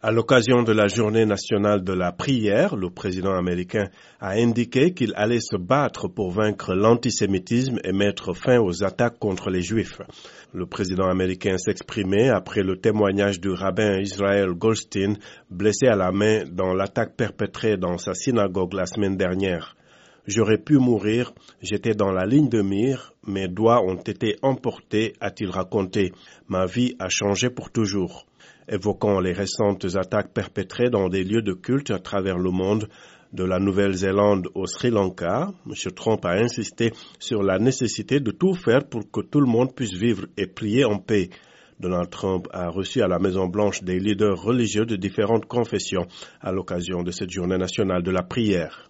À l'occasion de la journée nationale de la prière, le président américain a indiqué qu'il allait se battre pour vaincre l'antisémitisme et mettre fin aux attaques contre les Juifs. Le président américain s'exprimait après le témoignage du rabbin Israel Goldstein, blessé à la main dans l'attaque perpétrée dans sa synagogue la semaine dernière. J'aurais pu mourir, j'étais dans la ligne de mire, mes doigts ont été emportés, a-t-il raconté. Ma vie a changé pour toujours. Évoquant les récentes attaques perpétrées dans des lieux de culte à travers le monde, de la Nouvelle-Zélande au Sri Lanka, M. Trump a insisté sur la nécessité de tout faire pour que tout le monde puisse vivre et prier en paix. Donald Trump a reçu à la Maison-Blanche des leaders religieux de différentes confessions à l'occasion de cette journée nationale de la prière.